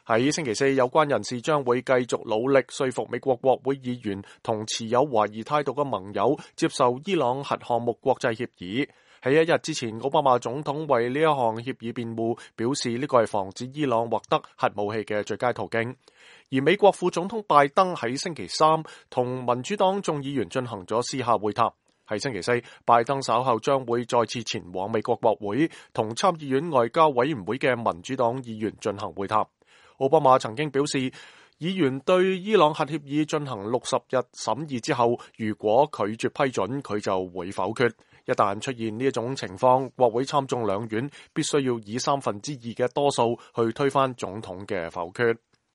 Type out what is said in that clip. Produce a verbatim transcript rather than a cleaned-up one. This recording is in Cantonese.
喺星期四，有關人士將會繼續努力說服美國國會議員同持有懷疑態度嘅盟友接受伊朗核項目國際協議。喺一日之前，奧巴馬總統為呢一項協議辯護，表示呢個係防止伊朗獲得核武器嘅最佳途徑。而美國副總統拜登喺星期三同民主黨眾議員進行咗私下會談。喺星期四，拜登稍後將會再次前往美國國會同參議院外交委員會嘅民主黨議員進行會談。奧巴馬曾經表示，議員對伊朗核協議進行六十日審議之後，如果拒絕批准，佢就會否決。一旦出現呢一種情況，國會參眾兩院必須要以三分之二嘅多數去推翻總統嘅否決。